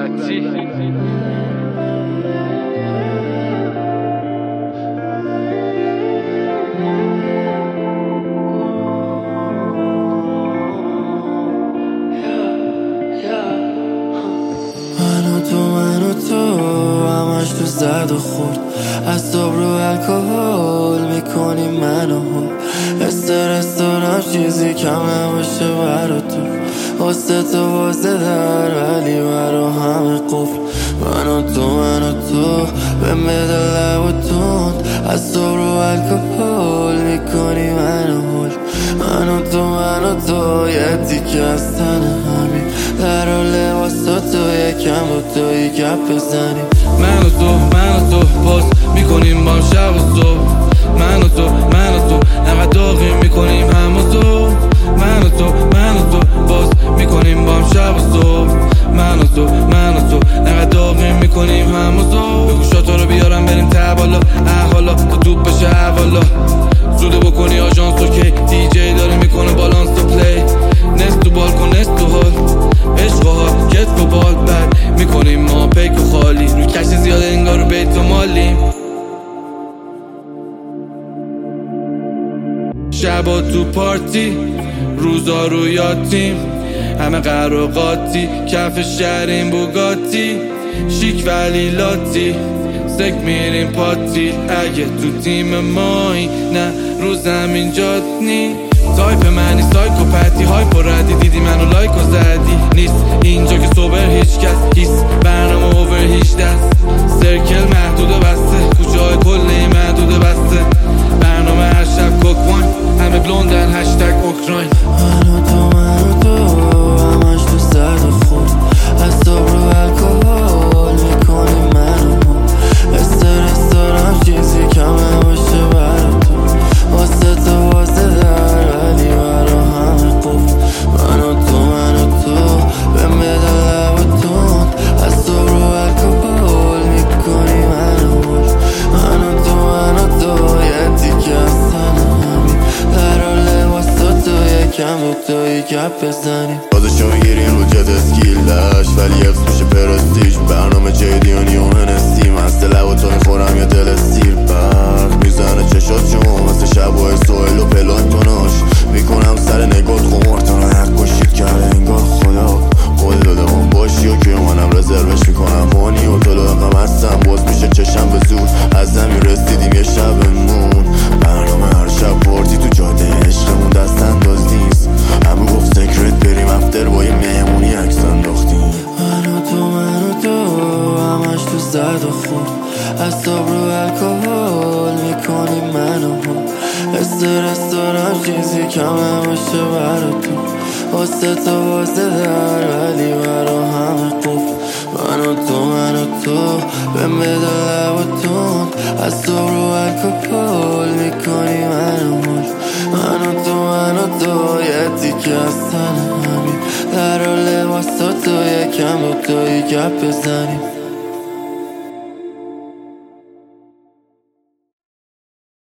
من و تو همش تو زد و خورد، از صبح رو الکل میکنی منو هول. استرس دارم چیزی کمه باشه برا تو، واسه تو واسه در ولی برا همه قفل. من و تو بهم بده لب و تند، از صبح رو الکل میکنی منو هول. من و تو یه دیگه از تن همین، در و لباسا تو یکم با توی گپ بزنیم. من و تو باز میکنیم با شب و صبح. من و تو انقدر داغی میکنیم هم و تو. من و تو باز میکنیم با شب و صبح. من و تو انقدر داغی میکنیم هم و تو. بگو شاتا رو بیارم بریم تبالا، احوالا تا توپ بشه احوالا. زوده بکنی آژانس رو که دی جی داره میکنه بالانس تو پلی. نست تو بالکن نست تو حال عشق و حال کتف و بال بد میکنیم ما پیک و خالی. روی کش زیاده انگار رو بیت و مالیم. شبا تو پارتی روزا رو یاتیم، همه قراقاتی کف شهرین بوگاتی. شیک ولی لاتی سک میریم پاتی. اگه تو تیم مایی نه رو زمین جات نی. تایپ منی سایکوپتی هایپ و ردی، دیدی منو لایک و زدی. نیست اینجا که سوبر هیچ کس، هیس برنامه اوور هیچ دست. سرکل محدود و بسته، کوچه های کلی محدود و بسته. برنامه هر شب کوکوان، همه بلوندن هشتگ اوکراین. من و تو همش تو زد و خورد، از صبح رو الکل میکنی منو هول. استرس دارم چیزی کمه باشه برا تو، واسه تو واسه در ولی برا همه قفل. من و تو بهم بده لب و تند، از صبح رو الکل میکنی منو هول. من و تو یه دیگه از تن همین، در و لباسا تو یکم با توی گپ بزنیم. بازشو میگیرین رو جد اسکیلش ولی حفظ میشه پرستیج. برنامه جیدیانی و هنستی، مسته لب و تو میخورم یا دل سیر. برق میزنه چشات شما مثل شبای سویل و پلایم کناش. میکنم سر نگات خمار تا حق باشید کرده انگار خدا قول داده من باشی و که منم رزروش میکنم هانی و طلوع غم هستم. باز میشه چشم به زور از زمین رسیدیم یه شبمون. برنامه هر شب پارتی تو جاده عشقمون دست انداز نیست. همه گفت سکرت بریم افتر با یه مهمونی عکس انداختیم. من و تو همش تو زد و خورد، از صبح رو الکل میکنی منو هول. استرس دارم چیزی کمه باشه برا تو، واسه تو واسه در ولی برا همه قفل. من و تو بهم بده لب و تند، از صبح رو الکل میکنی منو هول. من و تو یه دیگه از تن همین، در و لباسا تو یکم با توی گپ بزنیم.